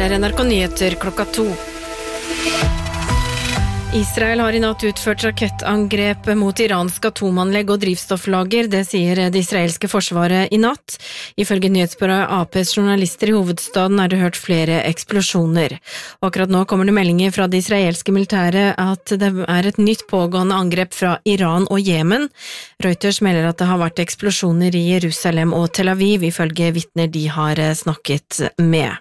Her NRK Nyheter klokka 2. Israel har I natt utført rakettangrep mot iransk atomanlegg og drivstofflager, det sier det israelske forsvaret I natt. Ifølge nyhetsbyrået APs journalister I hovedstaden det hørt flere eksplosjoner. Og akkurat nå kommer det meldinger fra det israelske militæret at det et nytt pågående angrep fra Iran og Jemen. Reuters melder at det har vært eksplosjoner I Jerusalem og Tel Aviv, ifølge vitner de har snakket med.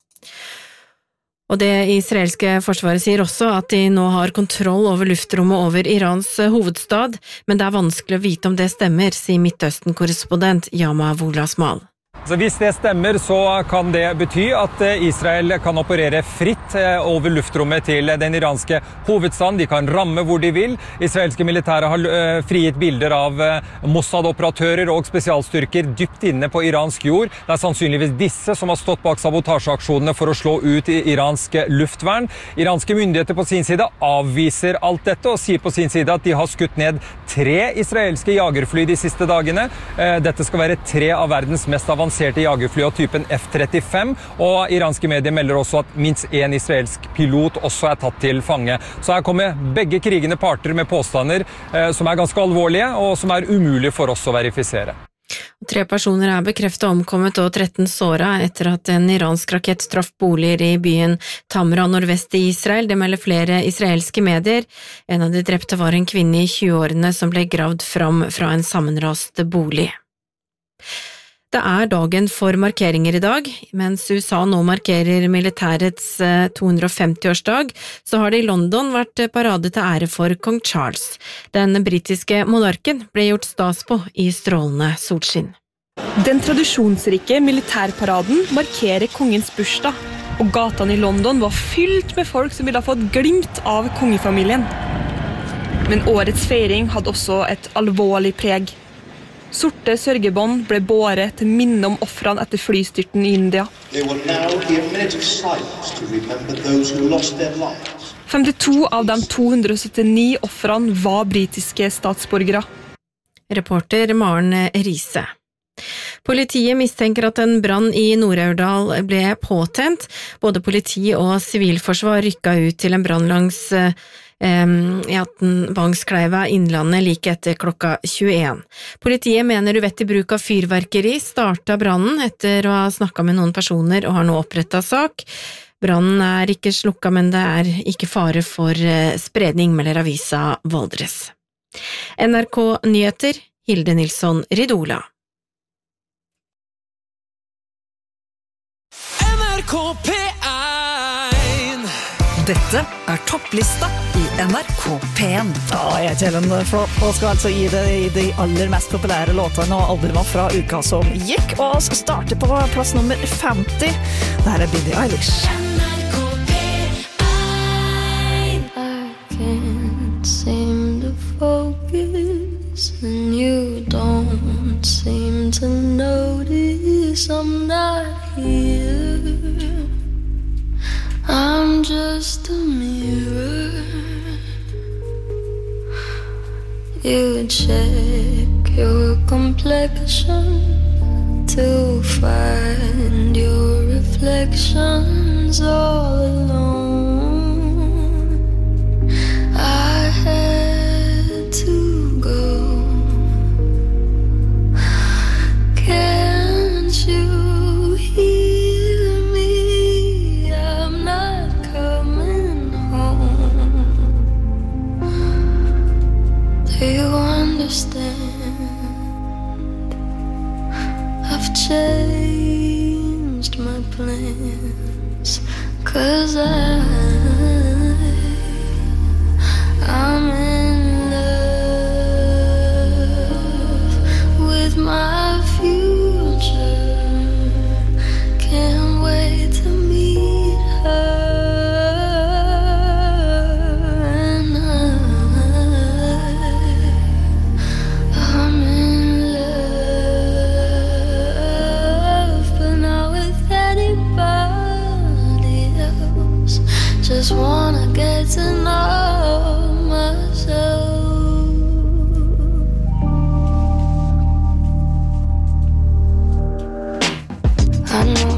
Og det israelske forsvaret sier også at de nå har kontroll over luftrommet over Irans hovedstad, men det vanskelig å vite om det stemmer, sier Midtøsten-korrespondent Yama Wolasmal. Så hvis det stemmer, så kan det bety at Israel kan operere fritt over luftrommet til den iranske hovedstaden. De kan ramme hvor de vil. Israelske militære har frigitt bilder av Mossad-operatører og spesialstyrker dypt inne på iransk jord. Det sannsynligvis disse som har stått bak sabotasjeaksjonene for å slå ut iransk luftvern. Iranske myndigheter på sin side avviser alt dette og sier på sin side at de har skutt ned 3 israelske jagerfly de siste dagene. Dette skal være 3 av verdens mest avanserte jagerfly av typen F-35, og iranske medier melder også at minst 1 israelsk pilot også tatt til fange. Så her kommer begge krigende parter med påstander som ganske alvorlige, og som umulig for oss å verifisere. 3 personer bekreftet omkommet og 13 såret etter at en iransk rakett traff boliger I byen Tamra nordvest I Israel. Det melder flere israelske medier. En av de drepte var en kvinne I 20-årene som ble gravd fram fra en sammenrast bolig. Det dagen for markeringer I dag, mens USA nå markerer militærets 250-årsdag, så har det I London vært parade til ære for kong Charles. Den britiske monarken ble gjort stas på I strålende solskinn. Den tradisjonsrike militærparaden markerer kongens bursdag, og gatene I London var fylt med folk som ville ha fått glimt av kongefamilien. Men årets feiring hadde også et alvorlig preg. Sorte sørgebånd ble båret til minne om offrene etter flystyrten I India. 52 av de 279 offrene var britiske statsborgere. Reporter Maren Riise. Politiet mistenker at en brann I Nord-Aurdal ble påtent. Både politi og sivilforsvar rykket ut til en brann langs Vangskleiva Innlandet like etter klokka 21. Politiet mener uvettig bruk av fyrverkeri startet brannen etter å ha snakket med noen personer og har nå opprettet sak. Brannen ikke slukket, men det ikke fare for spredning, melder avisa Valdres. NRK Nyheter, Hilde Nilsson Ridola. NRK P1. Dette topplista I NRK P1. Jeg heter Helen Flott og skal altså gi deg de aller mest populære låtene og albumer fra uka som gikk, og skal starte på plass nummer 50. Dette Billie Eilish. NRK P1. I can't seem to focus and you don't seem to notice I'm not here. I'm just a mirror. You check your complexion to find your reflections all alone. I had to go. Can't you hear me? I'm not coming home. Do you understand? I've changed my plans, 'cause I'm in love with my future. Can't wait to meet her, and I'm in love, but not with anybody else. Just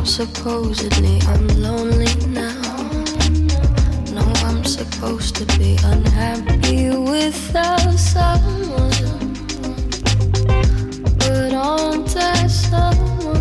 Supposedly I'm lonely now. No, I'm supposed to be unhappy without someone, but aren't I someone?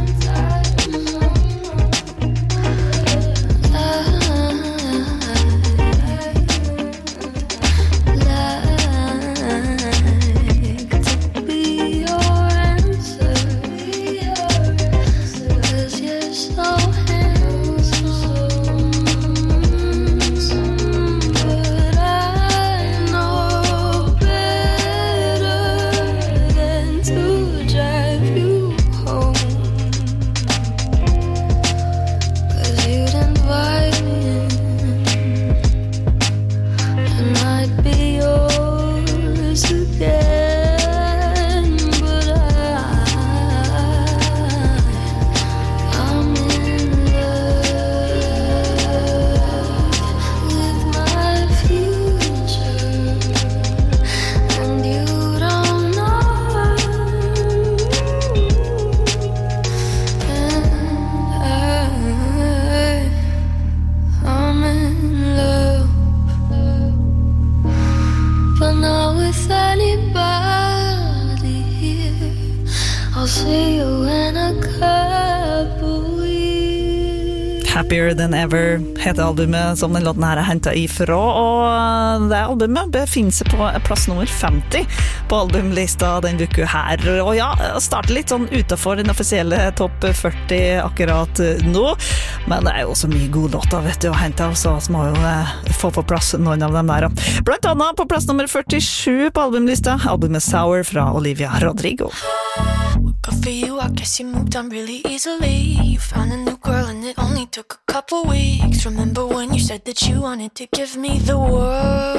Happier Than Ever heter albumet som den låten her hentet ifra, og det albumet befinner seg på plass nummer 50 på albumlista den uka her. Og ja, starter litt sånn utenfor den offisielle topp 40 akkurat nå, men det jo så mye gode låter, vet du, å hente av, så må jo få på plass noen av dem der. Blant annet på plass nummer 47 på albumlista, albumet Sour fra Olivia Rodrigo. Good for you, I guess you moved on really easily. You found a new girl and it only took a couple weeks. Remember when you said that you wanted to give me the world?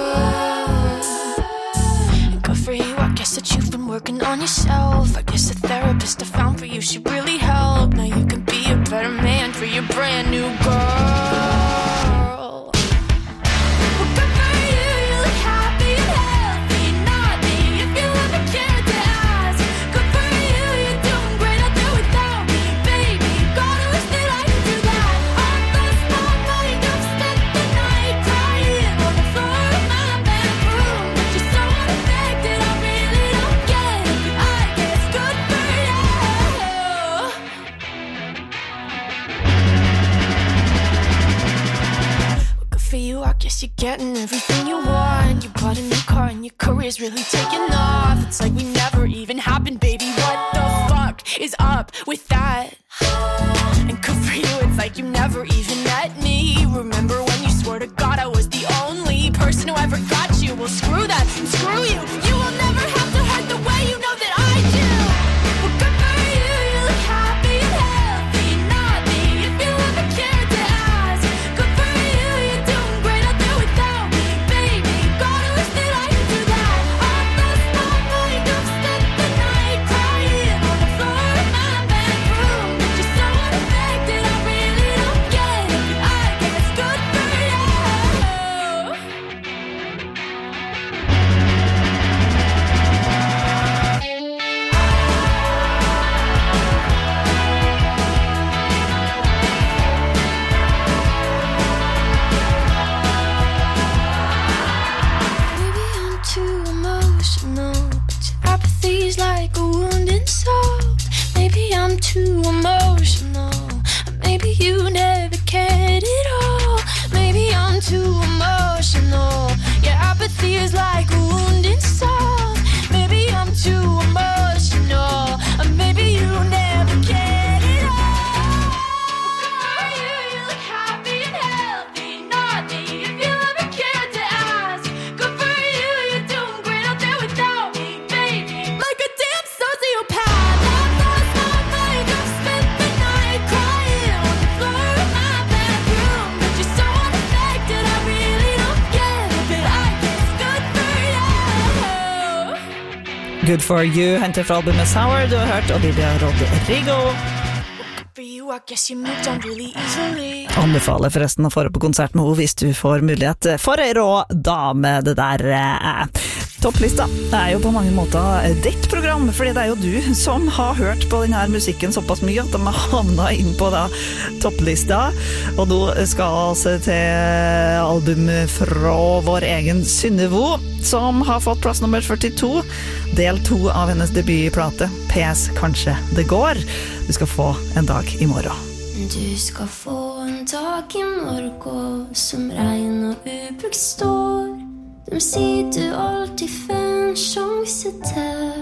Good for you, I guess that you've been working on yourself. I guess the therapist I found for you should really help. Now you can be a better man for your brand new girl. You're getting everything you want. You bought a new car and your career's really taking off. It's like we never even happened, baby. What the fuck is up with that? And good for you, it's like you never even met me. Remember when you swore to God I was the only person who ever got you? Well, screw that and screw you. You will never have to hurt the way you know that I do. Well, good for you, you look happy and healthy. Not me, if you ever cared to ask. Good for you, you're doing great out there without me, baby. God, I wish that I could do that. I've lost my mind, I've spent the night crying on the floor of my bedroom. But you're so unaffected, I really don't get it. I guess good for you. Maybe I'm too emotional, but your apathy's like a wounded soul. Maybe I'm too emotional, maybe you never cared at all. Maybe I'm too emotional, your apathy is like a wounded soul. Maybe I'm too emotional, maybe you never cared at all. You look happy and healthy, not me, if you ever cared to ask. Good for you, you're doing great out there without me, baby. Like a damn sociopath, I've lost my mind, I've spent the night crying on the floor of my bedroom. But you're so unaffected, I really don't get it. But I guess good for you. Good for you, hentet fra albumet Sour. Du har hørt Olivia Rodrigo. For you, I guess you moved on really easily. Anbefaler forresten å få på konsert med henne hvis du får mulighet for ei rå dame, det der. Topplista jo på mange måter ditt program, fordi det jo du som har hørt på denne musikken såpass mye at de har havnet inn på da, topplista. Og nå skal vi til album fra vår egen Synnevo, som har fått plass nummer 42, del 2 av hennes debutplate, PS Kanskje det går. Du skal få en dag i morgen. Du skal få en dag i morgen som regn og ubrukt står. De sier du alltid får en sjanse til.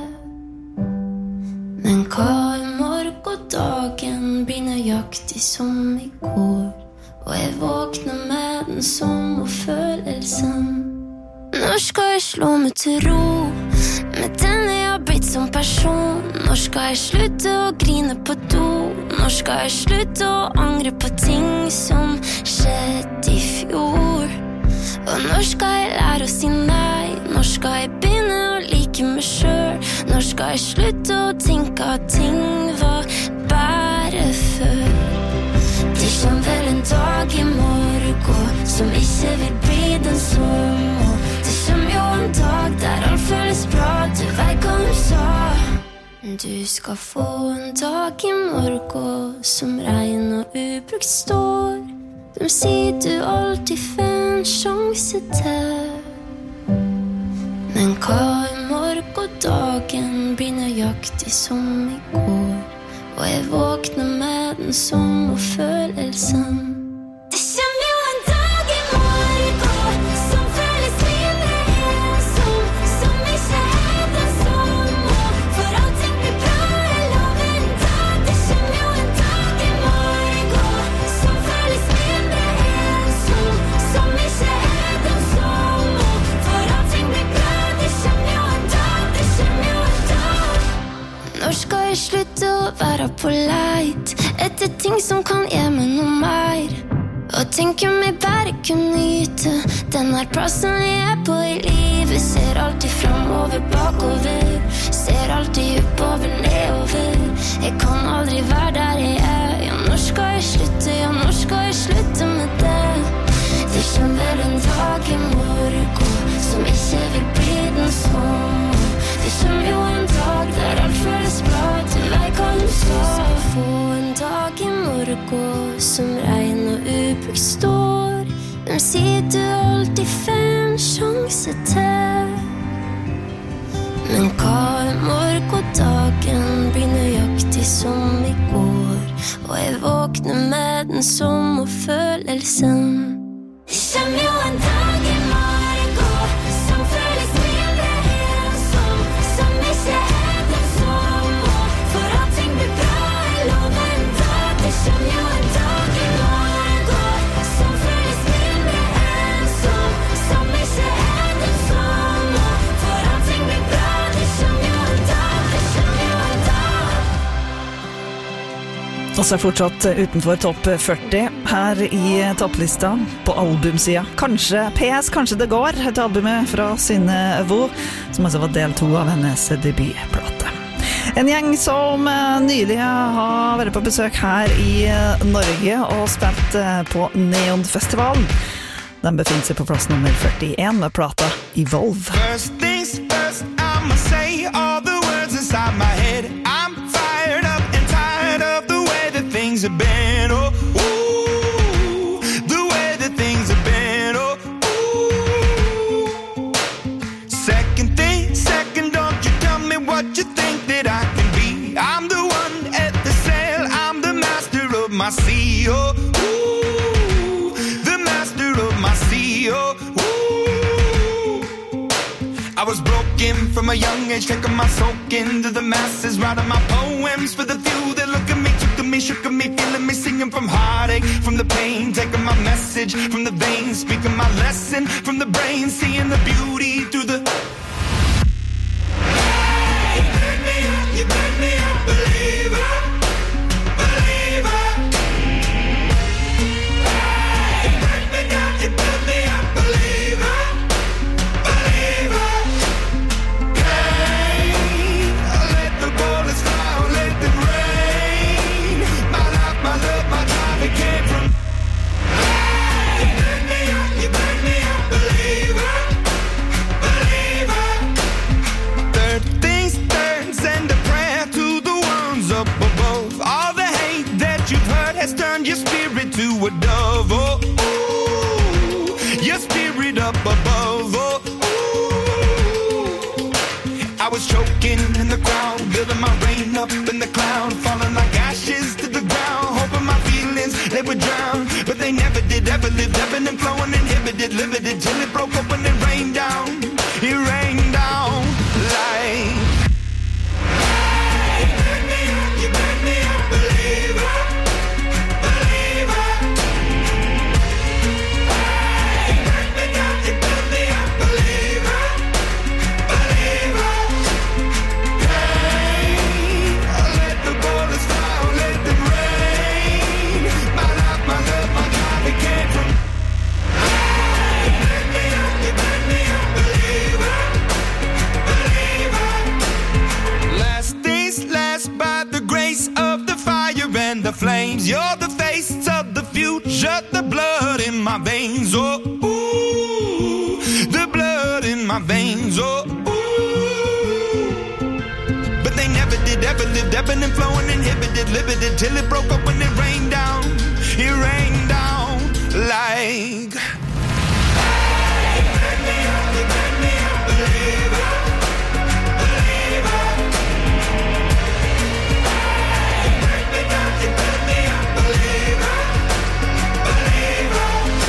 Men hva morgendagen blir nøyaktig som i går, og jeg våkner med den samme følelsen. Når skal jeg slå meg til ro med den jeg har blitt som person? Når skal jeg slutte å grine på do? Når skal jeg slutte å angre på ting som skjedde i fjor? Og når skal jeg lære å si nei? Når skal jeg begynne å like meg selv? Når skal jeg slutte å tenke at ting var bare før? Det kommer vel en dag i morgen som ikke vil bli den samme. Det kommer jo en dag der alt føles bra, du vet hva hun sa. Du skal få en dag i morgen som regn og ubrukt står. De sier du alltid får en sjanse til. Men hva morgendagen blir nøyaktig som i går, og jeg våkner med den samme følelsen. Det kommer jo en dag i morgen som føles mindre ensom, som ikke den samme, for allting blir bra, jeg lover en dag. Det kommer jo en dag i morgen som føles mindre ensom, som ikke den samme, for allting blir bra. Det kommer jo en dag, det kommer jo en dag. Når skal jeg slutte å være på leit etter ting som kan gi meg noe mer? Og tenk om jeg bare kunne nyte den her plassen jeg på i livet. Ser alltid fremover, bakover, ser alltid oppover, nedover. Jeg kan aldri være der jeg ja, når skal jeg slutte? Ja, når skal jeg slutte med det? Det kommer vel en dag i morgen som ikke vil bli den samme. Det kommer jo en dag der alt føles bra, du vet hva du skal få en dag i morgen som regn og ubrukt står. De sier du alltid får en sjanse til. Men hva morgendagen blir nøyaktig som i går, og jeg våkner med den samme følelsen. Det kommer jo en dag i morgen som føles mindre ensom, som ikke den samme, for allting blir bra, jeg lover en dag. Det kommer jo en dag i morgen som føles mindre ensom, som ikke den samme, for allting blir bra. Det kommer jo en dag, det kommer jo en dag. Og så fortsatt utenfor topp 40 her i topplista på albumsida. Kanskje PS, kanskje det går, et albumet fra Synnevo, som altså var del 2 av hennes debutplate. En gjeng som nylig har vært på besøk her i Norge og spilt på Neonfestival. Den befinner seg på plass nummer 41 med plata Evolve. First things first, I'ma say all the words inside my head. I'm fired up and tired of the way that things have been. Oh, ooh, the way that things have been. Oh, ooh. Second thing, second, don't you tell me what you think that I can be. I'm the one at the sail, I'm the master of my sea. Oh, ooh, the master of my sea. Oh, ooh. I was broken from a young age, taking my soak into the masses, writing my poems for the few that look at me, took to me, shook at me, feeling me, singing from heartache, from the pain, taking my message from the veins, speaking my lesson from the brain, seeing the beauty through the... Hey, you burn me up, believer, believer. Hey, you burn me up, believer, believer. Hey, let the bullets fly, let them rain. My life, my love, my drive, it came from... Hey, you burn me up, believer, believer. a dove, oh, ooh, your spirit up above, oh, ooh. I was choking in the crowd, building my rain up in the cloud, falling like ashes to the ground, hoping my feelings, they would drown, but they never did, ever lived, ebbing and flowing, inhibited, limited, till it broke up and it rained down, like you burn me up, believer, believer. You burn me down, you build me up, believer, believer. Pain, let the bullets fly, let them rain. My life, my love, my God, it came from. You burn me up, believer, believer. Last days last by the grace of the fire and the flames. You're the face of the future, the blood in my veins. Oh, ooh, the blood in my veins. Oh, ooh. But they never did, ever lived, ebbing and flowing, inhibited, limited, till it broke up when it rained down. It rained down like. You burn me up, believer, believer. You burn me down, you build me up, believer, believer.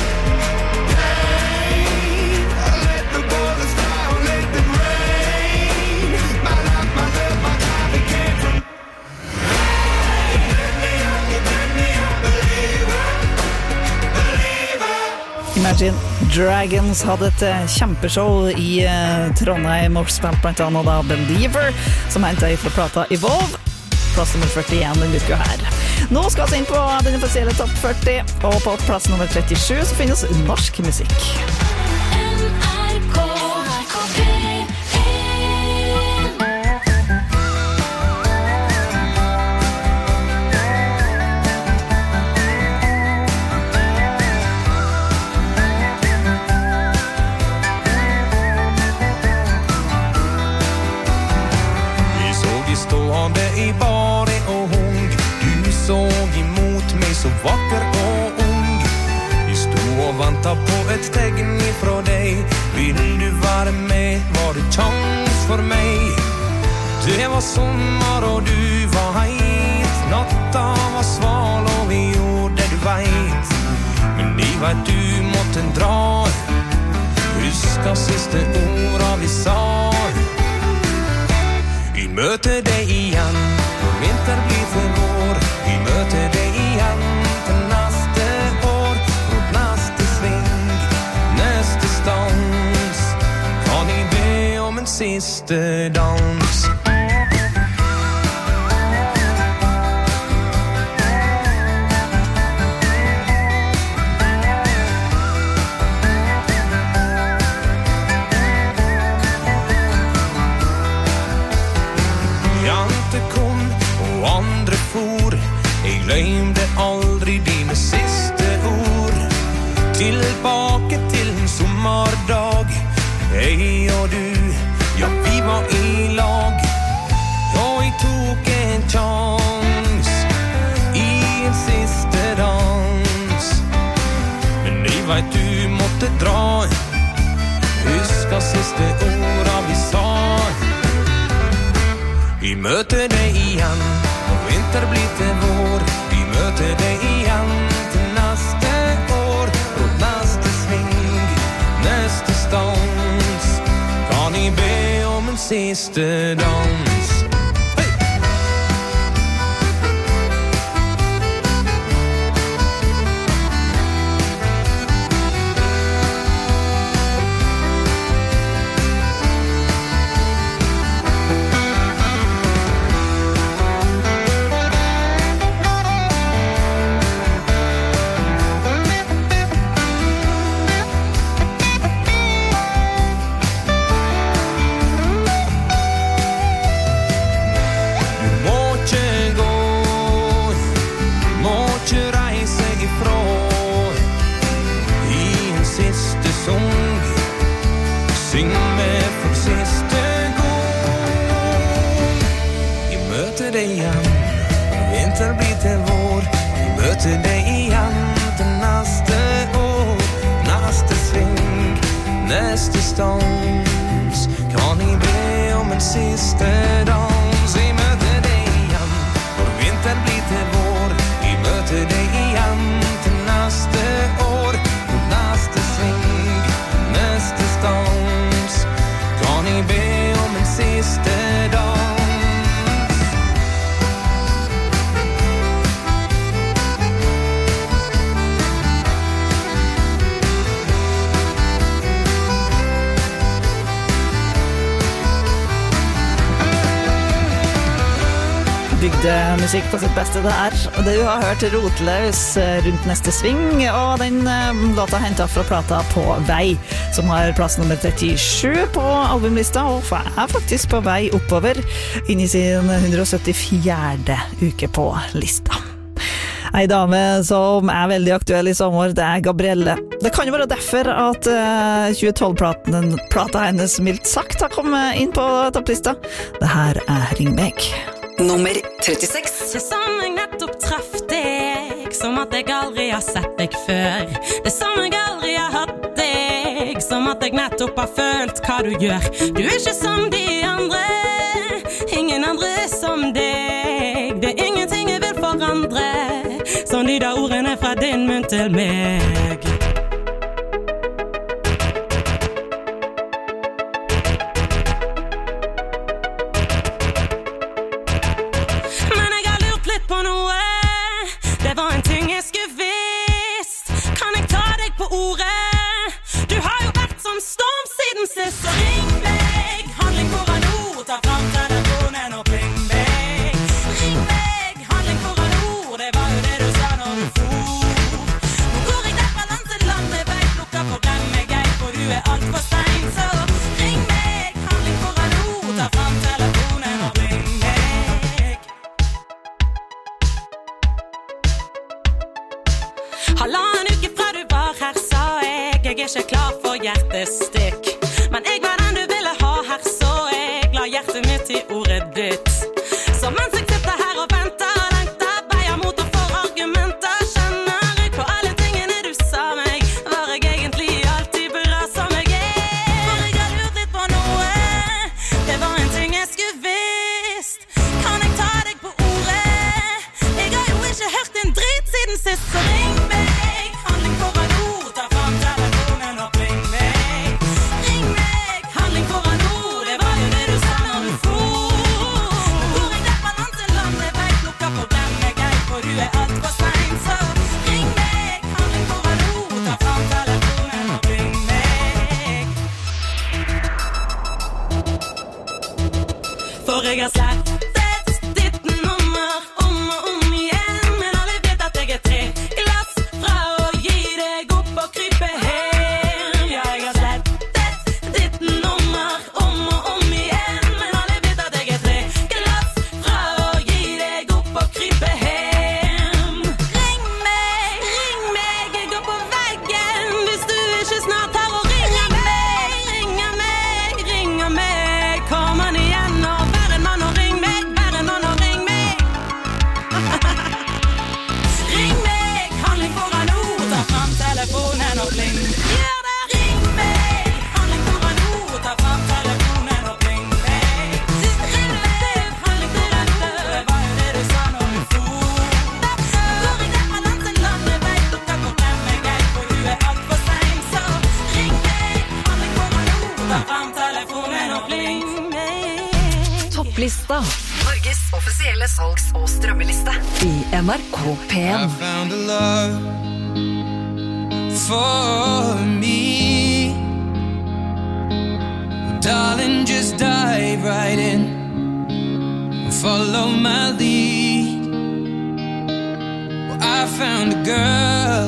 Pain, let the bullets fly, let them rain. My life, my love, my God, it came from. You burn me up, believer, believer. Imagine Dragons hadde et kjempeshow i Trondheim og spilte blant annet da Believer, som hentet fra plata Evolve, plass nummer 41 den uka her. Nå skal vi inn på den offisielle topp 40, og på plass nummer 37 så finnes norsk musikk. Stående i bare og hung, du såg imot meg så vakker og ung. Jeg stod og ventet på et tegn ifra deg. Vil du være med, var det chans for meg. Det var sommer og du var heit. Natta var sval og vi gjorde det du vet. Men jeg vet du måtte dra. Husker siste orda vi sa. Vi møter deg igjen, når vinter blir til vår. Vi møter deg igjen til neste år. Mot neste sving, neste stans. Kan jeg be om en siste dans? Jeg glemte aldri dine siste ord. Tilbake til en sommerdag. Jeg og du, ja vi var i lag. Og jeg tok en chans i en siste dans. Men jeg vet du måtte dra. Husker siste orda vi sa. Vi møter deg igjen, når vinter blir til vår. Vi møter deg igjen til neste år. Mot neste sving, neste stans. Kan jeg be om en siste dans? Vinter blir til vår. Vi møter deg igjen til neste år, neste sving, neste stans. Kan jeg be om en siste dans? Vi møter deg igjen, når vinteren blir til vår. Vi møter deg igjen til neste år, neste sving, neste stans. Kan jeg be om en siste dans? Bygdemusikk på sitt beste der. Du har hørt Rotløs rundt neste sving, og den låta hentet fra plata På vei, som har plass nummer 37 på albumlista, og er faktisk på vei oppover inn i sin 174. uke på lista. Ei dame som er veldig aktuell i sommer, det er Gabrielle. Det kan jo være derfor at 2012-plata hennes mildt sagt har kommet inn på topplista. Det her er Ring meg. Nummer 36. Det som jeg nettopp traff deg, som at jeg aldri har sett deg før. Det som jeg aldri har hatt deg, som at jeg nettopp har følt hva du gjør. Du er ikke som de andre, ingen andre som deg. Det er ingenting jeg vil forandre, som de der ordene fra din munn til meg. Så ring meg, handling foran ord, ta fram telefonen og pling meg. Ring meg, handling foran ord, det var jo det du sa når du for. Nå går jeg derfra land til land med veiplukka for glem meg jeg, for du er alt for sein. Så ring meg, handling foran ord, ta fram telefonen og pling meg. Halvannen uke fra du var her, sa jeg er ikke klar for hjertestikk. Men jeg var den du ville ha her, så jeg la hjertet mitt i ordet ditt. Så mens jeg sitter her og venter og lengter, veier mot og for argumenter, kjenner jeg på alle tingene du sa meg. Var jeg egentlig alltid bra som jeg er? For jeg har lurt litt på noe, det var en ting jeg skulle visst. Kan jeg ta deg på ordet? Jeg har jo ikke hørt en drit siden sist, så ring meg, handling foran ord, ta fram telefonen og pling meg. For jeg har slettet ditt nummer om og om igjen, men alle vet at jeg er 3 glass fra å gi deg opp og krype hjem. Ja, jeg har slettet ditt nummer om og om igjen, men alle vet at jeg er 3 glass fra å gi deg opp og krype hjem. Ring meg, jeg går på veggen, hvis du ikke snart tar og ringer meg. Ringer meg, kom han igjen og ring meg, handling foran ord, ta fram telefonen og pling. Gjør det! Ring meg, handling foran ord, ta fram telefonen og pling meg. Ring meg, handling foran ord, det var jo det du sa når du for. Går jeg derfra land til land, jeg vet du kan glemme meg jeg, for du er alt for sein. Så ring meg, handling foran ord, ta fram telefonen og pling meg. Topplista. Norges offisielle salgs- og strømmeliste i NRK P1. I found a love for me. Darling, just dive right in and follow my lead. Well, I found a girl,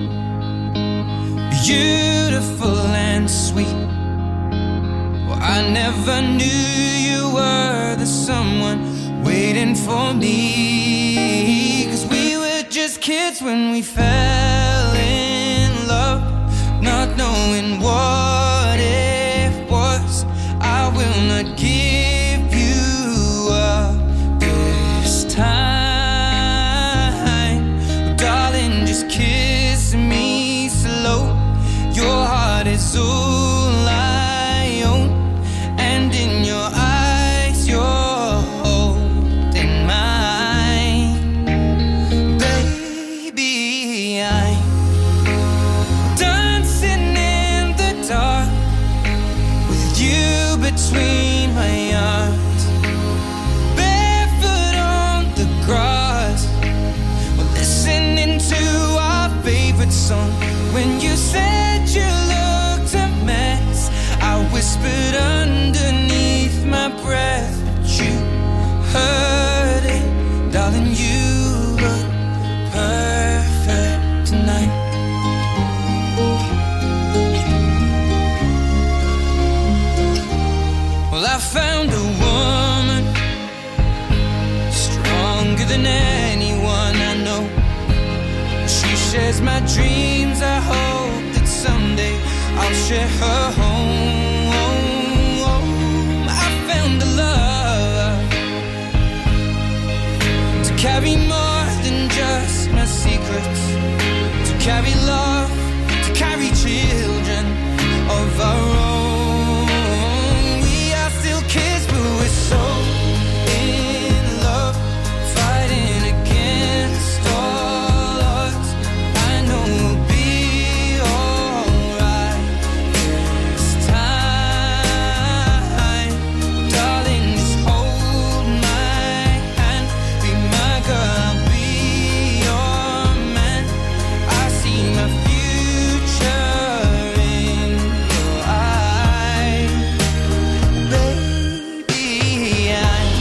beautiful and sweet. Well, I never knew you were the someone waiting for me, 'cause we were just kids when we fell in love, not knowing what it was. I will not give you up this time, darling, just kiss me song. When you said you looked a mess, I whispered underneath my breath, but you heard it, darling. You look perfect tonight. Well, I found a woman stronger than anyone I know. She shares my dreams. I hope that someday I'll share her home. I found a love to carry more than just my secrets, to carry love, to carry children of our own. We are still kids, but we're so in love, fighting against all odds. I know we'll be alright this time. Darling, just hold my hand, be my girl, I'll be your man. I see my future in your eyes. Baby, I'm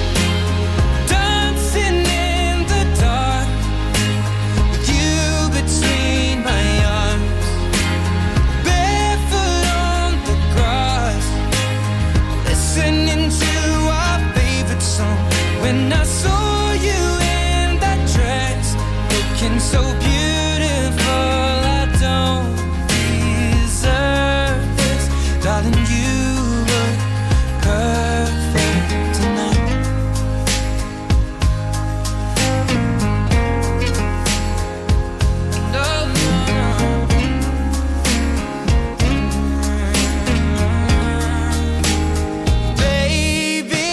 dancing in the dark with you between my arms, barefoot on the grass, listening to our favorite song. When I saw you in that dress, looking so beautiful, I don't deserve this, darling. You look perfect tonight. No, no, no. Baby,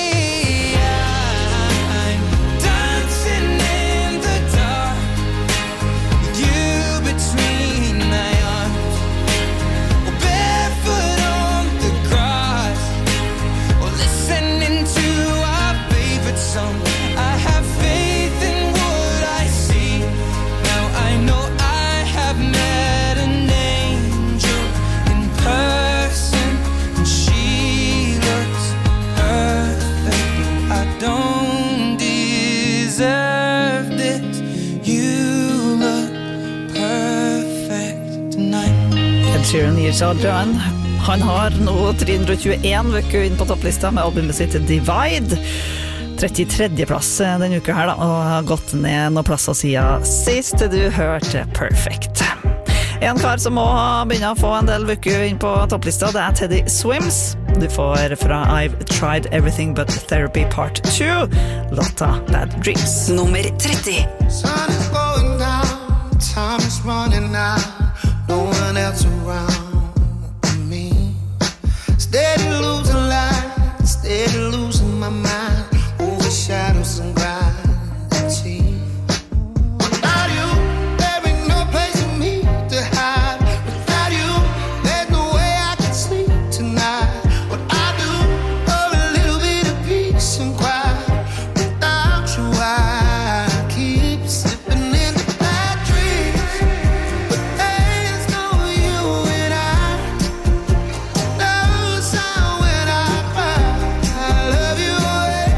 I'm dancing in the dark with you between my arms, or barefoot on the grass, or listening to our favorite song. I have faith in what I see. Now I know I have met an angel in person, and she looks perfect. I don't deserve this. You look perfect tonight. Ed Sheeran gir seg aldri an. Han har nå 321 vekker inn på topplista med albumet sitt Divide. 33. plass denne uka her da, og har gått ned noen plasser siden sist du hørte Perfect. En kar som må begynne å få en del vekker inn på topplista, det Teddy Swims. Du får fra I've Tried Everything But Therapy Part 2, låta Bad Dreams. Nummer 30. Sun is going down, time is running out, no one else around me. Steady losing light, steady losing my mind, over shadows and gravity. Without you, there ain't no place for me to hide. Without you, there's no way I can sleep tonight. What I do, for a little bit of peace and quiet. Without you, I keep slipping into bad dreams. But there's no you and I. No sound when I cry. I love you away.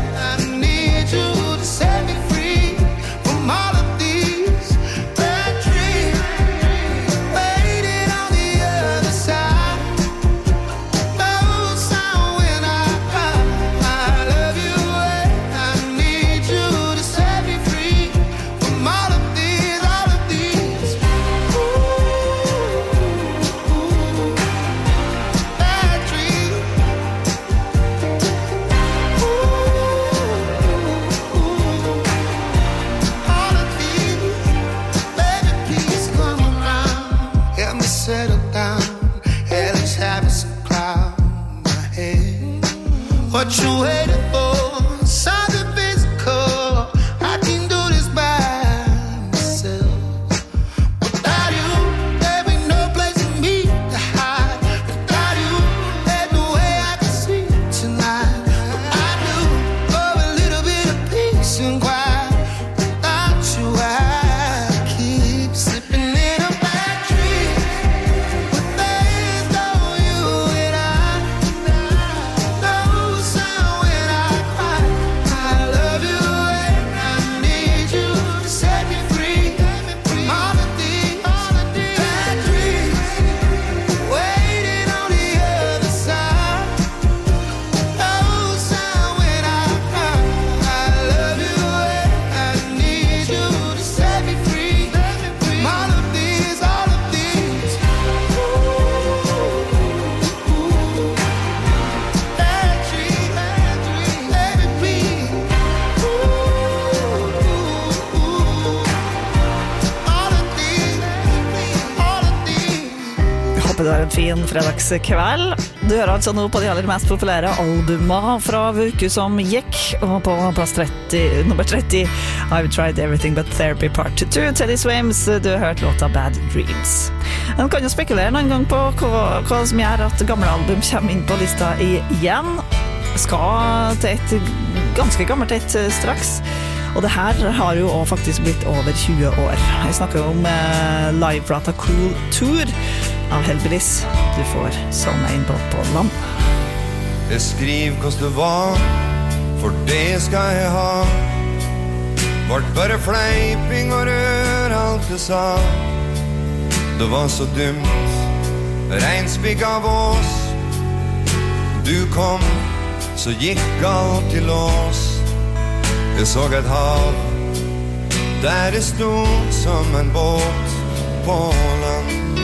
en fin fredagskveld. Du hører altså nå på de aller mest populære albumene fra uke som gikk, og på plass 30, nummer 30, I've Tried Everything But Therapy Part 2, Teddy Swims, du har hørt låta Bad Dreams. En kan jo spekulere noen gang på hva som gjør at gamle album kommer inn på lista igjen. Skal til et ganske gammelt et straks. Og det her har jo også faktisk blitt over 20 år. Jeg snakker om liveplata Cool Tour av Hellbillies. Du får sånn en båt på land. Jeg skriv hvordan det var, for det skal jeg ha. Vart bare fleiping og rør alt det sa. Det var så dumt, regnspikk av oss. Du kom, så gikk alt i lås. Jeg så et hav, der det stod som en båt på land.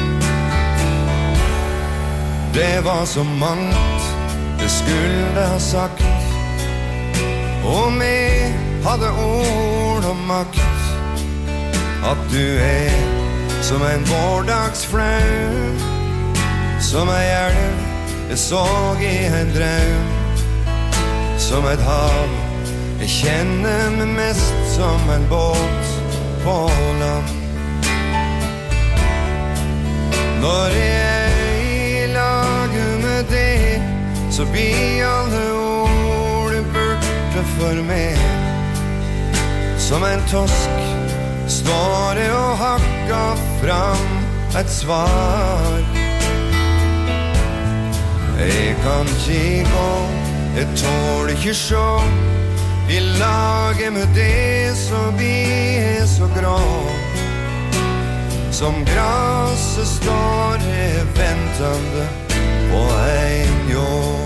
Det var så mangt, det skulle ha sagt. Og vi hadde ord og makt. At du som en vårdagsflau, som en elv jeg så i en drøm. Som et hav, jeg kjenner meg mest som en båt på land. Når jeg lager med det, så blir alle ord borte for meg. Som en tosk står jeg og hakker fram et svar. Jeg kan ikke gå, jeg tåler ikke sjå. I laget med det så blir jeg så grå. Som graset står jeg ventende på en jobb.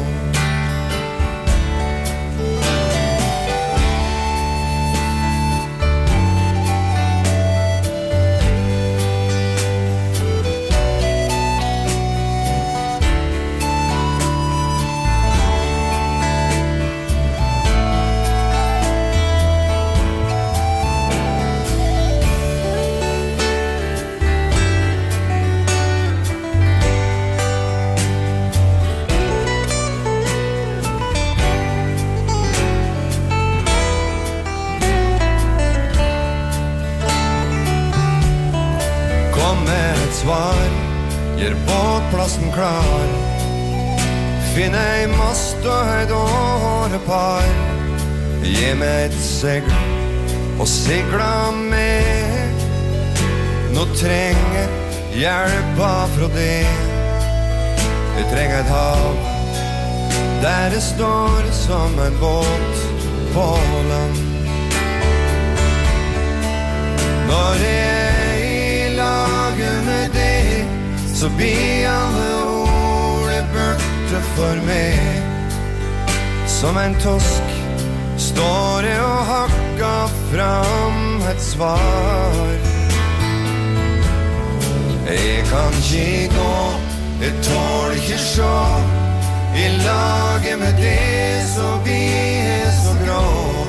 Gjør båtplassen klar. Finn ei mast og et årepar. Gi meg et segl og sigla med. Nå trenger hjelpa fra det. Jeg trenger et hav der det står som en båt på land. Når jeg lager med det, så blir alle ordet borte for meg. Som en tosk står jeg og hakker fram et svar. Jeg kan ikke gå, jeg tåler ikke sjå. I laget med det så blir jeg så grå.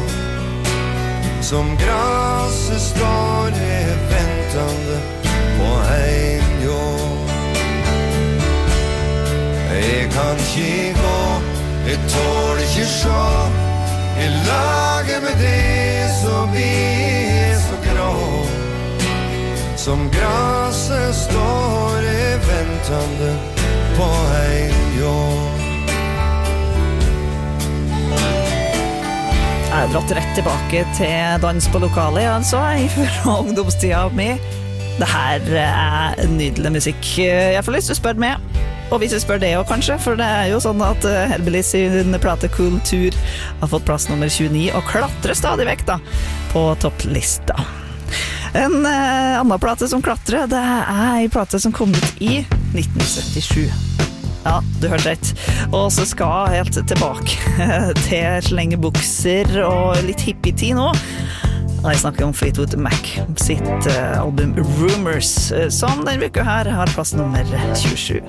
Som graset står jeg ventende på en jobb. Jeg kan ikke gå, jeg tåler ikke sjå. I laget med det så blir jeg så grå. Som graset står jeg ventende på en jobb. Jeg har dratt rett tilbake til dans på lokalet, altså, fra ungdomstida mi. Det her nydelig musikk. Jeg får lyst til å spørre meg. Og hvis jeg spør det også kanskje, for det jo sånn at Hellbillies sin plate Cool Tour har fått plass nummer 29 og klatrer stadig vekk da, på topplista. En annen plate som klatrer, det en plate som kom ut i 1977. Ja, du hørte rett. Og så skal helt tilbake til slengebukser og litt hippie-tid nå. Jeg snakker om Fleetwood Mac sitt album Rumors, som den uka her har plass nummer 27.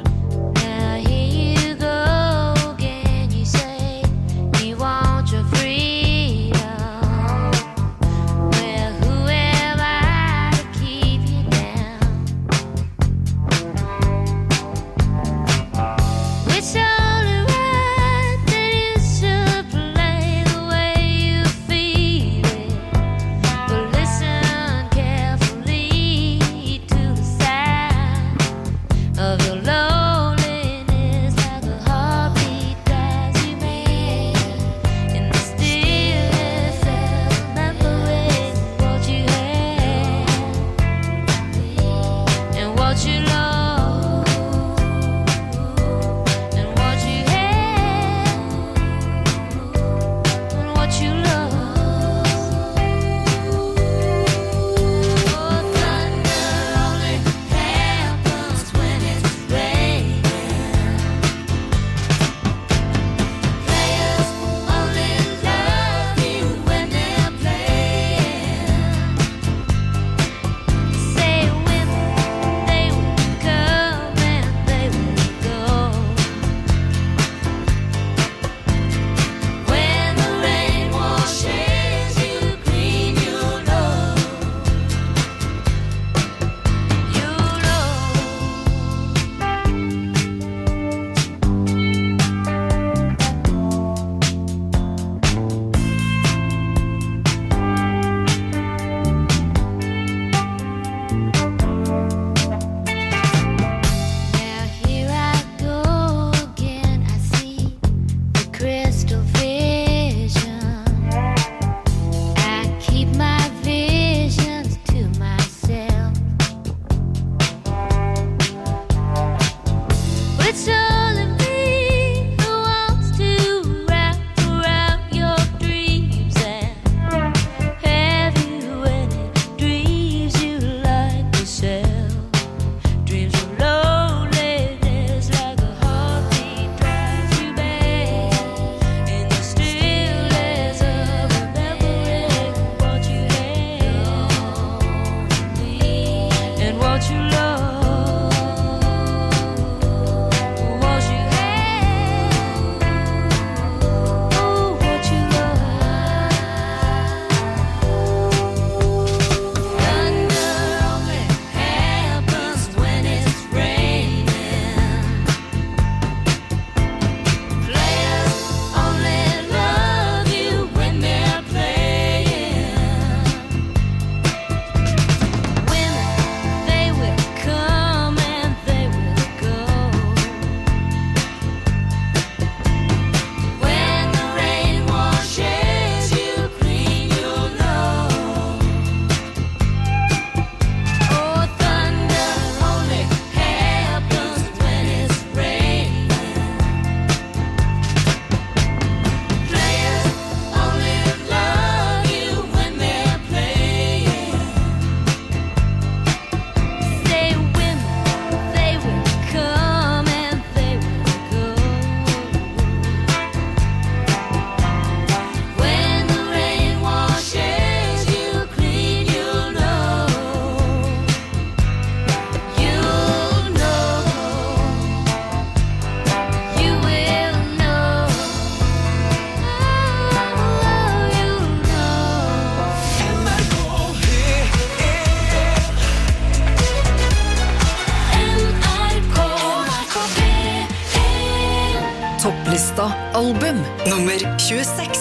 26.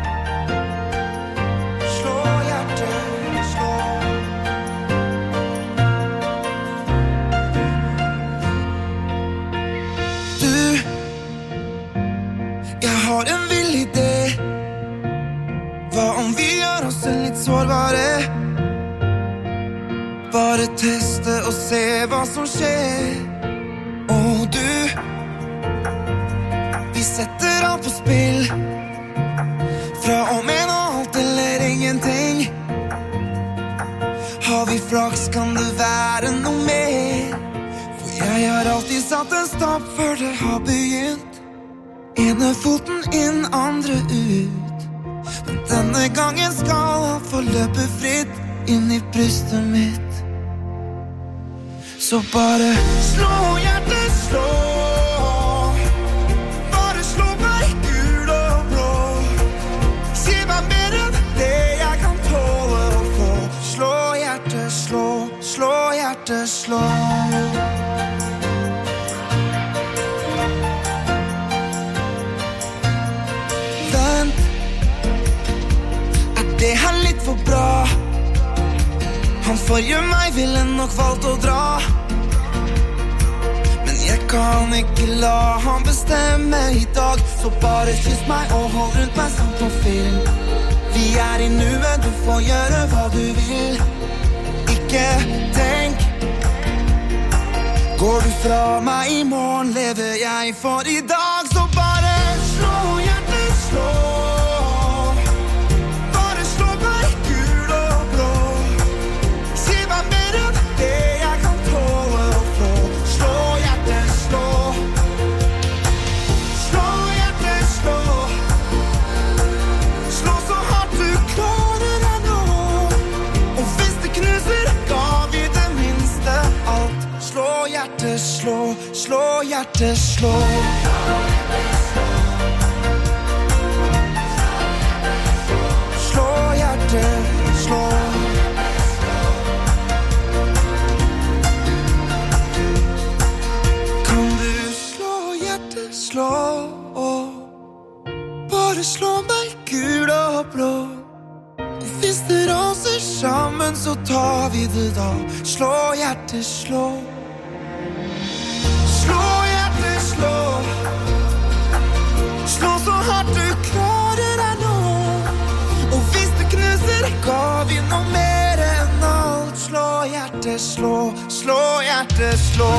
Slå hjertet, slå. Du, jeg har en vill idé. Hva om vi gjør oss litt sårbare? Bare teste og se hva som skjer. Og du, vi setter alt på spill. Fra og med nå alt eller ingenting. Har vi flaks kan det være noe mer. For jeg har alltid satt en stopp før det har begynt. Ene foten inn, andre ut. Men denne gangen skal alt få løpe fritt inn i brystet mitt. Så bare slå hjertet, slå. Bare slå meg gul og blå. Si meg mer enn det jeg kan tåle å få. Slå hjertet, slå. Slå hjertet, slå. Vent, det her litt for bra? Han forrige meg ville nok valgt å dra. Men jeg kan ikke la han bestemme i dag. Så bare kyss meg og hold rundt meg som på film. Vi i nuet, du får gjøre hva du vil. Ikke tenk. Går du fra meg i morgen, lever jeg for i dag. Så bare slå hjertet, slå. Slå, slå hjertet, slå. Slå hjertet, slå. Kan du slå hjertet, slå? Bare slå meg gul og blå. Hvis det raser sammen, så tar vi det da. Slå hjertet, slå. Slå hjertet, slå. Slå så hardt du klarer deg nå. Og hvis du knuser, ga vi noe mer enn alt. Slå hjertet, slå. Slå hjertet, slå.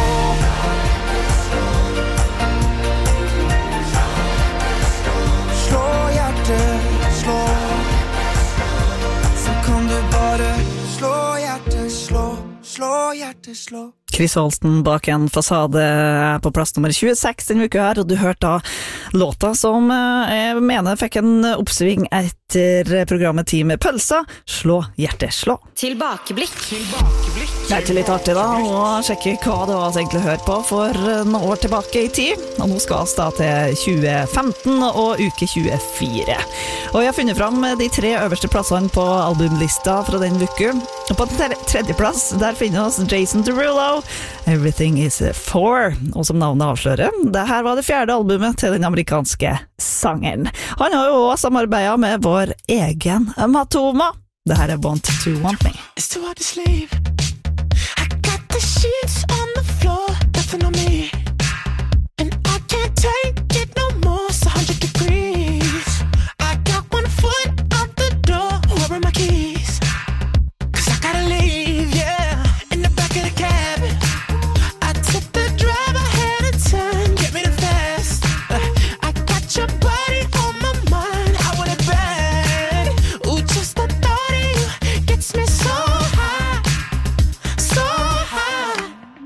Slå hjertet, slå. Så kan du bare slå hjertet, slå. Slå hjertet, slå. Chris Holsten bak en fasade på plass nummer 26 denne uka her, og du hørte da låta som jeg mener fikk en oppsving etter programmet Team Pølsa, Slå hjertet, slå. Tilbakeblikk. Det er litt artig da, å sjekke hva det var egentlig å høre på for noen år tilbake i tid, og nå skal vi da til 2015 og uke 24. Og jeg har funnet fram de 3 øverste plassene på albumlista fra den uke, og på den tredje plass, der finner vi Jason Derulo, Everything is 4, og som navnet avslører, det her var det 4. albumet til den amerikanske sangeren. Han har jo også samarbeidet med vår egen Matoma. Det her er Want to Want Me. It's too hard to sleep. I got the sheets on the floor, nothing on me. And I can't take it no more, it's 100 degrees. I got one foot out the door, where are my keys? 'Cause I gotta leave, yeah. In the back of the cab, I took the drive ahead of time, get me the fast. I got your body on my mind, I want it bad. Ooh, just the thought of you gets me so high, so high.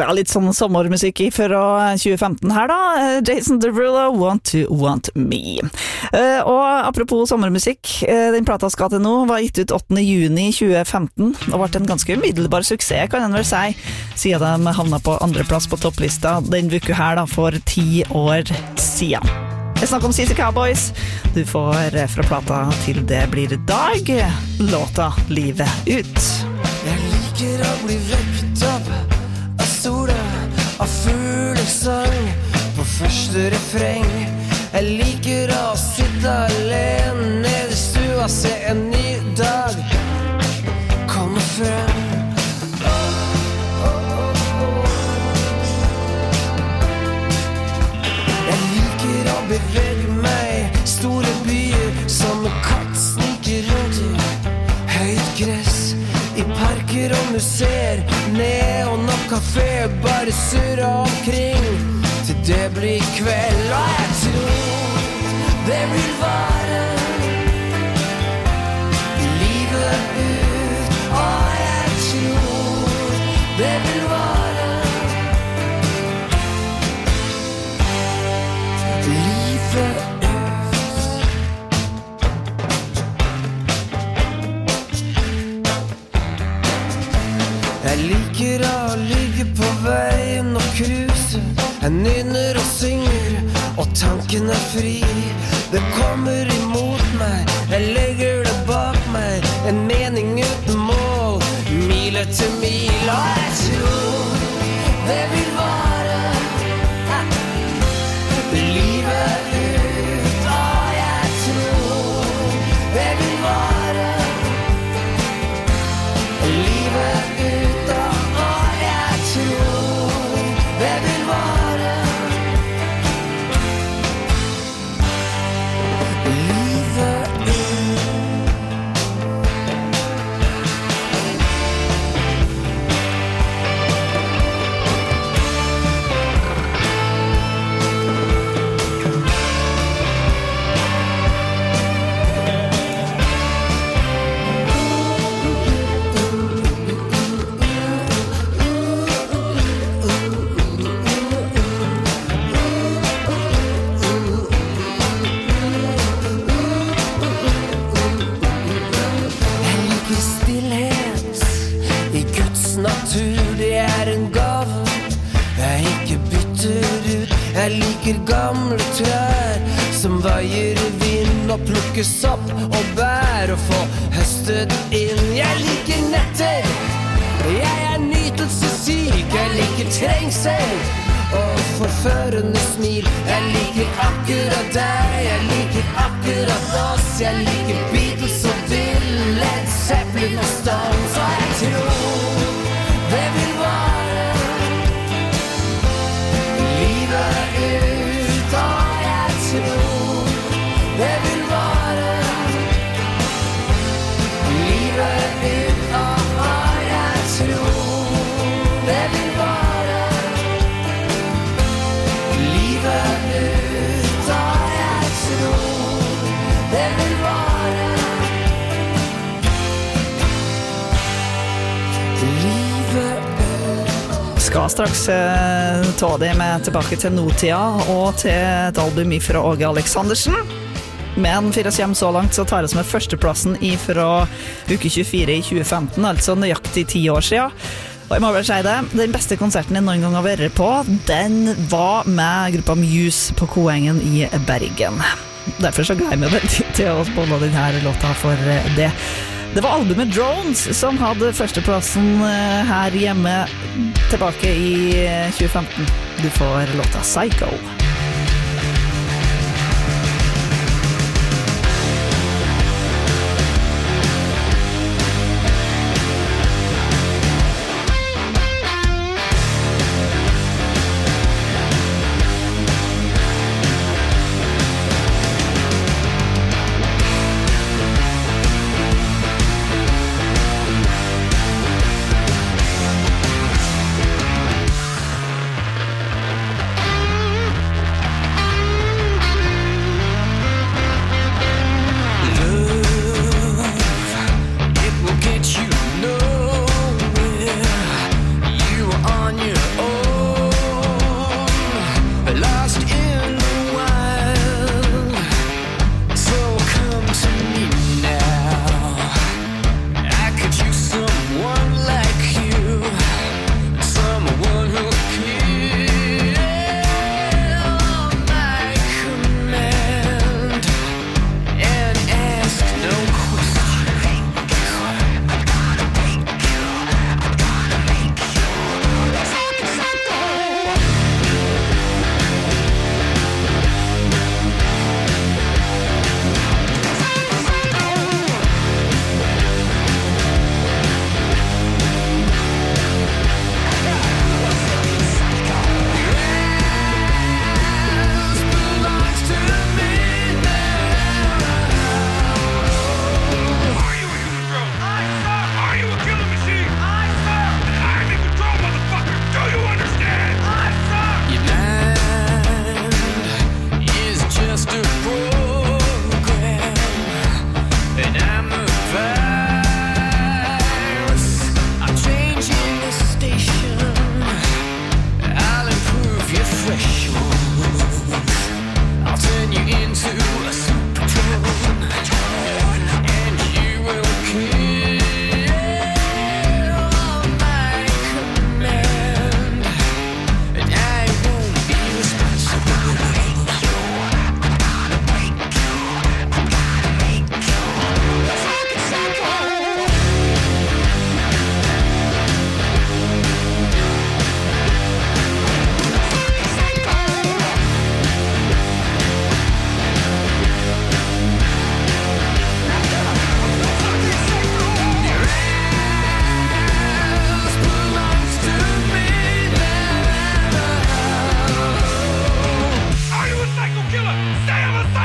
Ja, litt sånn sommermusikk fra 2015 her da. Jason Derulo, Want to Want Me. Og apropos sommermusikk, den plata skal til nå var gitt ut 8. juni 2015 og ble en ganske umiddelbar suksess, kan en vel si, siden de havnet på andreplass på topplista den uka her da, for 10 år siden. Jeg snakker om CC Cowboys. Du får fra plata til det blir dag, låta Livet ut. Jeg liker å bli vekket opp av sola, av fuglesang på første refreng. Jeg liker å sitte alene nede i stua, se en ny dag komme frem. Jeg liker å bevege meg i store byer, som en katt sniker rundt i høyt gress. I parker og museer, neon og kafé, bare surre omkring til det blir kveld. Og jeg tror det vil vare livet ut. Og jeg tror det vil vare livet ut. Jeg liker å ligge på veien og kruse. Jeg nynner og synger, og tanken fri. Det kommer imot meg, jeg legger det bak meg. En mening uten mål, mil etter mil. Og jeg tror det vil vare livet ut. Og jeg tror det vil vare livet ut. Jeg liker gamle trær som veier i vind og plukkes opp og bær og få høstet inn. Jeg liker netter, jeg nytelsessyk. Jeg liker trengsel og forførende smil. Jeg liker akkurat deg, jeg liker akkurat oss. Jeg liker Beatles og Dylan, Led Zeppelin og Stones. Og jeg tror det vil vare livet ut. Og jeg tror det vil vare livet ut. Og jeg tror det vil vare livet ut. Og jeg tror det vil vare livet ut. Skal straks ta det med tilbake til nåtida og til et album fra Åge Aleksandersen. Men for oss hjem så langt så tar oss med førsteplassen fra uke 24 i 2015, altså nøyaktig 10 år siden. Og jeg må vel si det, den beste konserten jeg noen gang har vært på, den var med gruppa Muse på Koengen i Bergen. Derfor så gleder jeg meg veldig til å spille denne låta for det. Det var albumet Drones som hadde førsteplassen her hjemme tilbake i 2015. Du får låta Psycho.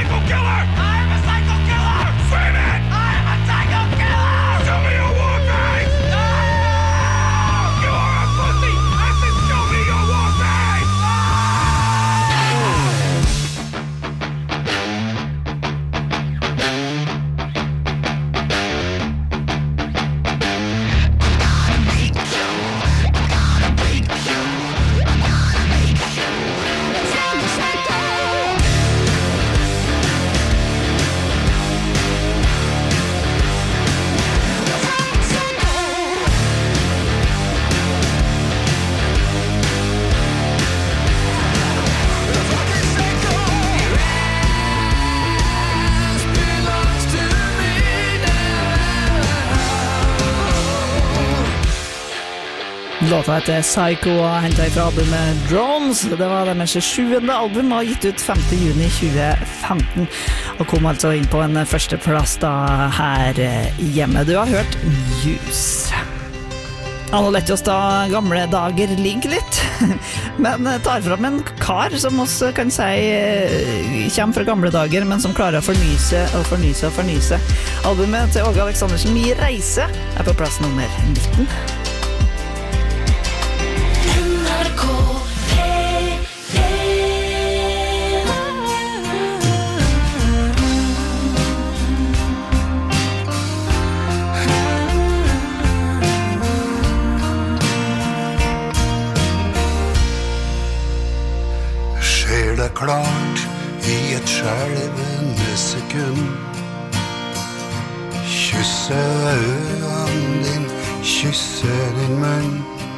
psycho killer! I'm a psycho killer! Scream it! I'm a psycho killer! Show me your war face! No! You are a pussy! I said show me your war face! Låta heter Psycho og hentet fra albumet Drones. Det var deres 7. album og gitt ut 5. juni 2015. Og kom altså inn på en førsteplass da her hjemme. Du har hørt News. Han har lett oss da gamle dager ligge litt, men tar frem en kar som oss kan si kommer fra gamle dager, men som klarer å fornyse og fornyse og fornyse. Albumet til Åge Aleksandersen, Mi reise, er på plass nummer 19. Det klart i et skjelvende sekund. Kysse øynene din, kysse din munn.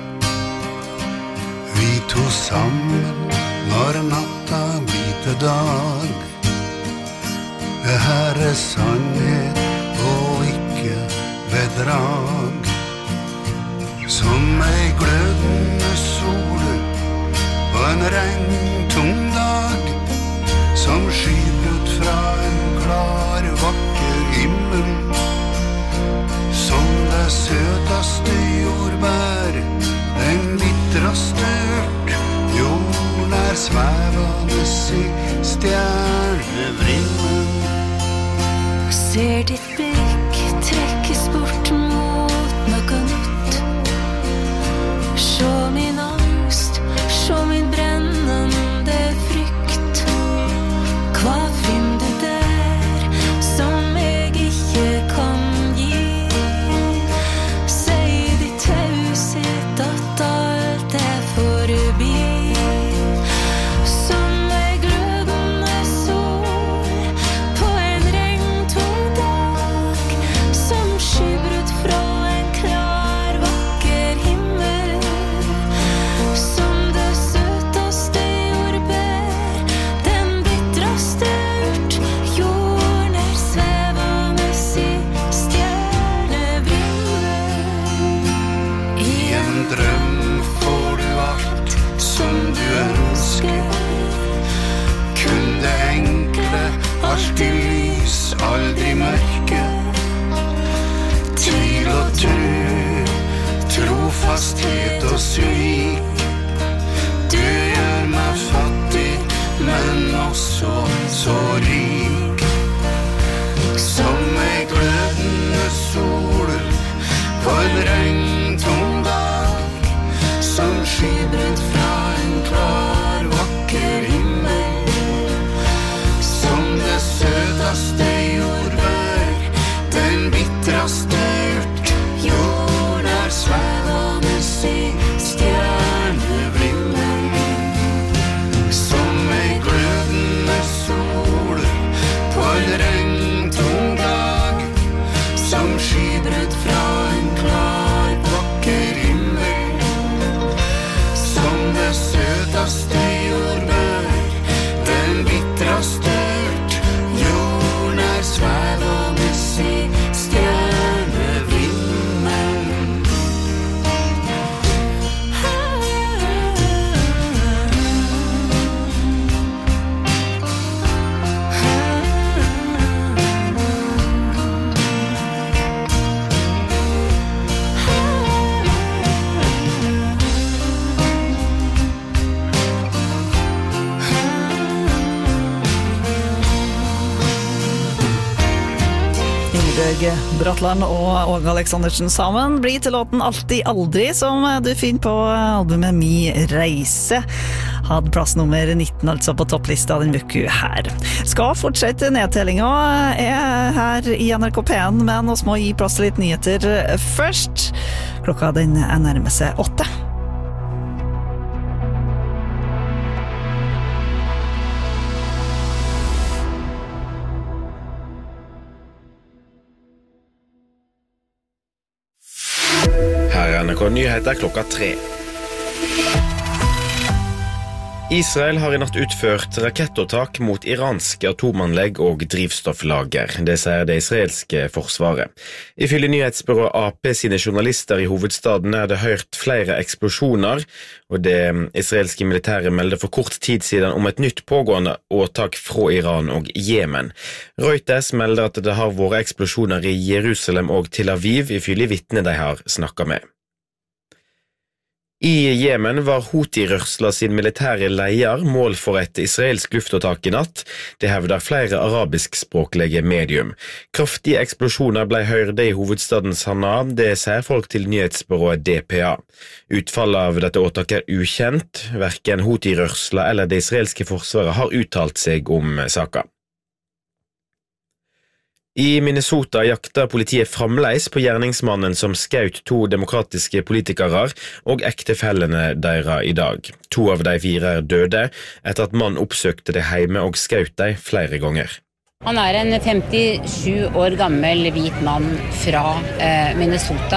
Vi to sammen når natta blir til dag. Det her er sannhet og ikke bedrag. Som ei glødende sol på en regntung dag, som skyr ut fra en klar, vakker himmel, som det søtaste jordbær, den bittraste urt, jorden er svevende i stjernevrimmen. Ser ditt blikk trekkes bort mot noe nytt. Sjå min angst, sjå min brennende frykt. Hva finner du der som jeg ikke kan gi? Si ditt taushet at alt er forbi. Som ei glødende sol på en regntung dag, som skyver ut fra en klar, vakker himmel. Som det søtaste jordbær, den bittraste urt, jorden er svevende i stjernevinden. I en drøm får du alt som du ønsker. Kun det enkle, alltid lys, aldri mørke. Tvil og tro, trofasthet og svik. Du gjør meg fattig, men også så rik. Som ei glødende sol på en regntung dag, som skyver ut fra en klar, vakker himmel. Som det søtaste jordbær, den bittraste urt, jorden er svevende i stjernevinden. Bjørg Bratland og Åge Aleksandersen sammen blir til låten Alltid Aldri, som du finner på albumet Mi Reise. Hadde plass nummer 19 altså på topplista den uka her. Skal fortsette nedtellingen her i NRK P1, men vi må gi plass til litt nyheter først. Klokka den nærmer seg 8. Her NRK Nyheter klokka 3. Israel har i natt utført rakettåtak mot iranske atomanlegg og drivstofflager. Det sier det israelske forsvaret. Ifølge nyhetsbyrået AP sine journalister i hovedstaden det hørt flere eksplosjoner, og det israelske militæret melder for kort tid siden om et nytt pågående åtak fra Iran og Jemen. Reuters melder at det har vært eksplosjoner i Jerusalem og Tel Aviv, ifølge vitner de har snakket med. I Jemen var Houthi-rørsla sin militære leier mål for et israelsk luftåtak i natt. Det hevder flere arabiskspråklige medium. Kraftige eksplosjoner ble hørte i hovedstaden Sanaa, det sier folk til nyhetsbyrået DPA. Utfallet av dette åtaket ukjent. Hverken Houthi-rørsla eller det israelske forsvaret har uttalt seg om saken. I Minnesota jakter politiet fremleis på gjerningsmannen som skaut 2 demokratiske politikere og ektefellene deres i dag. 2 av de 4 døde etter at mann oppsøkte det hjemme og skaut dem flere ganger. Han en 57 år gammel hvit mann fra Minnesota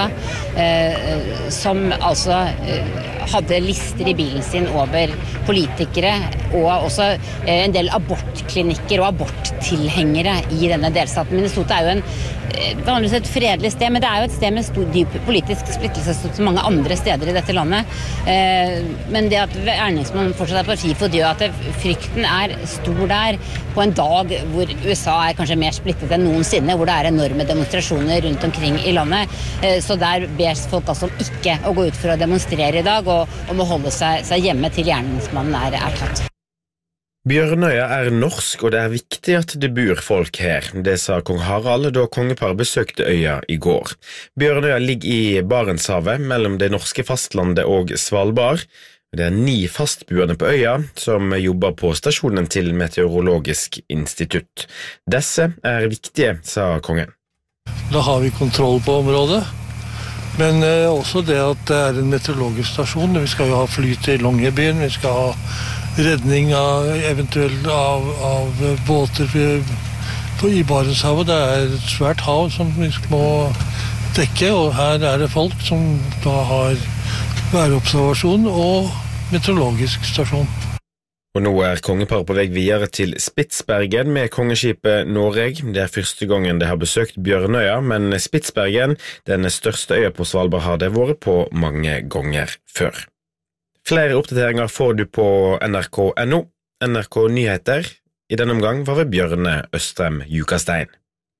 som altså hadde lister i bilen sin over politikere og også en del abortklinikker og aborttilhengere i denne delstaten. Minnesota jo vanligvis et fredelig sted, men det jo et sted med stor, dyp politisk splittelse som mange andre steder i dette landet. Men det at gjerningsmannen fortsatt på frifot gjør at frykten stor der på en dag hvor USA kanskje mer splittet enn noensinne, hvor det enorme demonstrasjoner rundt omkring i landet. Så der ber folk altså om ikke å gå ut for å demonstrere i dag, og om å holde seg hjemme til gjerningsmannen tatt. Bjørnøya norsk, og det viktig at det bor folk her. Det sa kong Harald da kongepar besøkte øya i går. Bjørnøya ligger i Barentshavet mellom det norske fastlandet og Svalbard. Det 9 fastboende på øya som jobber på stasjonen til Meteorologisk institutt. Disse viktige, sa kongen. Da har vi kontroll på området, men også det at det en meteorologisk stasjon. Vi skal jo ha fly til Longyearbyen, vi skal ha redning eventuelt av båter i Barentshavet. Det et svært hav som vi må dekke, og her det folk som da har værobservasjon og meteorologisk stasjon. Og nå kongepar på vei videre til Spitsbergen med kongeskipet Noreg. Det første gangen de har besøkt Bjørnøya, men Spitsbergen, den største øya på Svalbard, har det vært på mange ganger før. Flere oppdateringer får du på nrk.no. NRK Nyheter. I denne omgang var ved Bjørne Østrem Jukastein.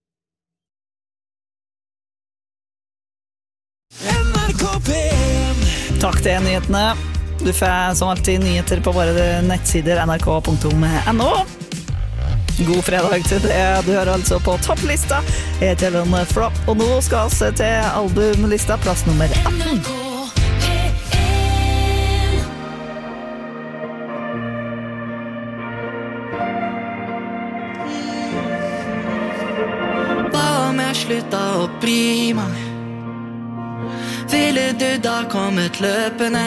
Takk til nyhetene. Du får som alltid nyheter på våre nettsider nrk.no. God fredag til det. Du hører altså på topplista. Jeg heter Ellen Flå, og nå skal vi til albumlista plass nummer 18. Slutta å bry meg. Ville du da kommet løpende?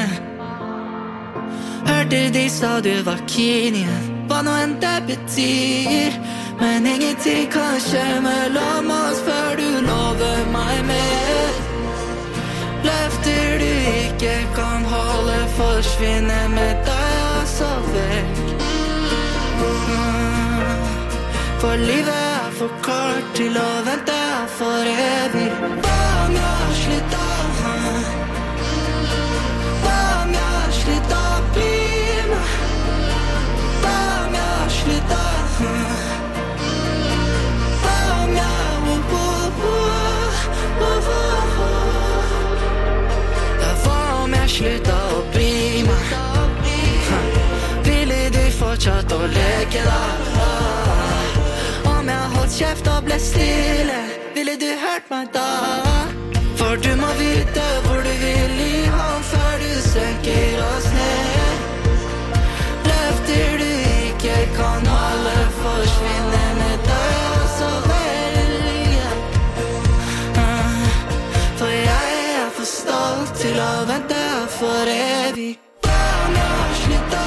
Hørte de sa du var keen igjen, hva nå enn det betyr. Men ingenting kan skje mellom oss før du lover meg mer. Løfter du ikke kan holde, forsvinne med deg altså vekk. For livet for kort til å vente for evig. Hva om jeg slutter? Hva om jeg slutter bli meg? Hva om jeg slutter? Hva om jeg hva om jeg slutter å bry meg? Ville du fortsatt å leke da? Kjeft og ble stille. Ville du hørt meg da? For du må vite hvor du vil I havn før du søker oss ned. Løfter du ikke kan alle forsvinne med deg så velge. For jeg for stolt til å vente for evig. Hva om jeg har sluttet?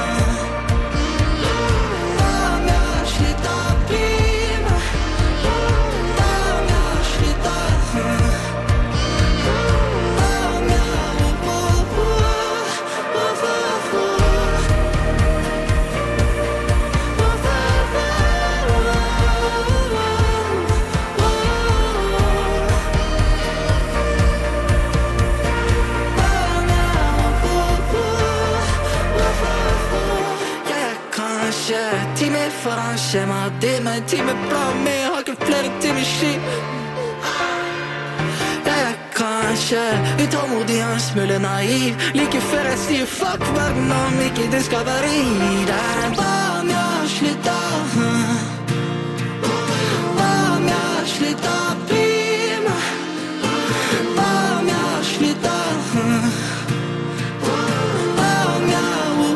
Time foran skjema, det med timeplan, men jeg har ikke flere timer skip. Jeg kanskje utålmodig og en smule naiv, like før jeg sier fuck verden om ikke det skal være I der. Hva om jeg har sluttet? Hva om jeg har sluttet å bry meg? Hva om jeg har sluttet? Hva om jeg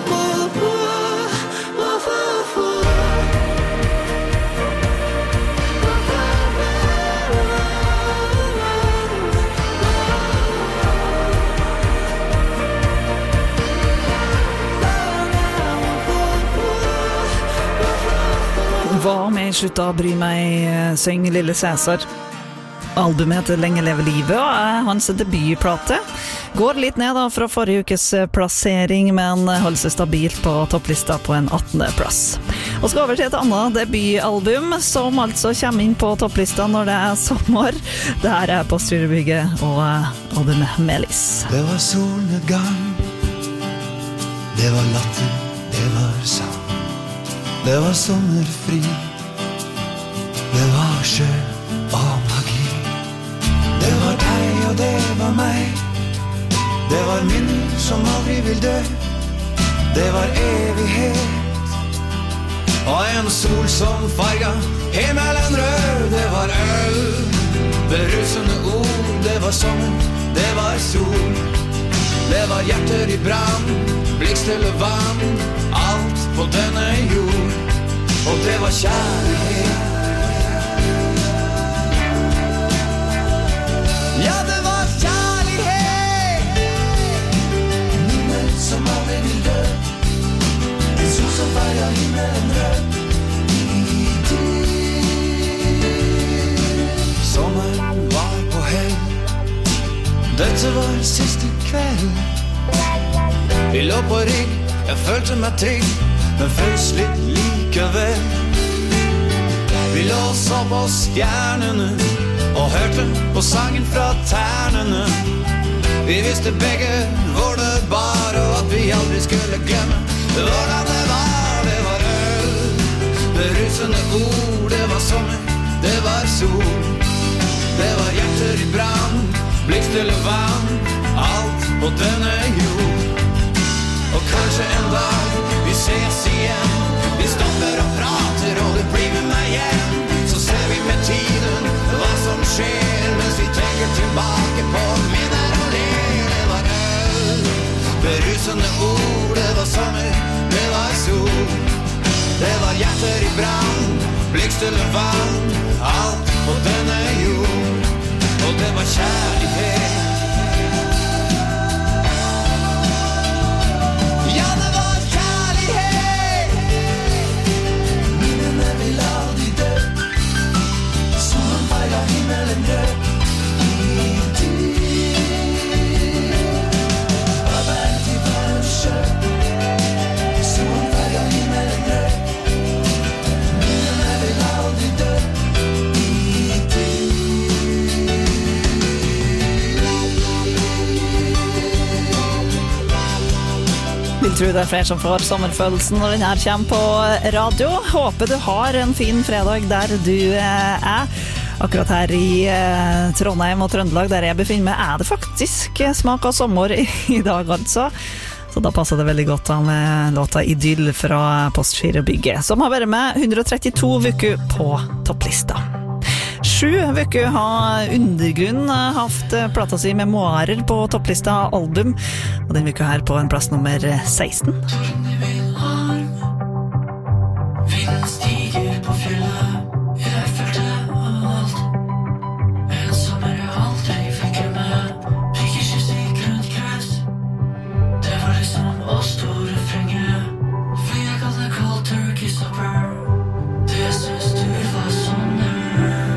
Hva om jeg sluttet å bry meg, syng Lille Cæsar. Albumet heter Lenge leve livet, og hans debutplate. Går litt ned da fra forrige ukes plassering, men holder seg stabilt på topplista på en 18. plass. Og skal over til et annet debutalbum, som altså kommer inn på topplista når det sommer. Det her Postgirobygget og albumet Melis. Det var solnedgang, det var latter, det var sang. Det var sommerfri, det var sjø og magi. Det var deg og det var meg, det var minner som aldri vil dø. Det var evighet, og en sol som farga himmelen rød. Det var øl, berusende ord, det var sommer, det var sol. Det var hjerter I brann, blikkstille vann, alt på denne jord. Og det var kjærlighet. Ja, det var kjærlighet. Minner som aldri vil dø. En sol som farga himmelen rød. Sommeren var på hell. Dette var siste kveld. Vi lå på rygg, jeg følte meg trygg, men frøs litt likevel. Vi lå og så på stjernene, og hørte på sangen fra ternene. Vi visste begge hvor det bar, og at vi aldri skulle glemme hvordan det var øl, berusende ord. Det var sommer, det var sol, det var hjerter I brann, blikkstille vann, alt på denne jord. Og kanskje en dag vi ses igjen, vi stopper og prater og du blir med meg hjem. Så ser vi med tiden hva som skjer, mens vi tenker tilbake på minner og ler. Det var øl, berusende ord, det var sommer, det var sol. Det var hjerter I brann, blikkstille vann, alt på denne jord. Og det var kjærlighet. Vil tro det flere som får sommerfølelsen når den her kommer på radio. Håper du har en fin fredag der du Akkurat her I Trondheim og Trøndelag der jeg befinner meg det faktisk smak av sommer I dag altså. Så da passer det veldig godt med låta Idyll fra Postgirobygget, som har vært med 132 uker på topplista. 7 vekker har Undergrunn haft plata si Memoarer på topplista album, og den vekker her på en plass nummer 16.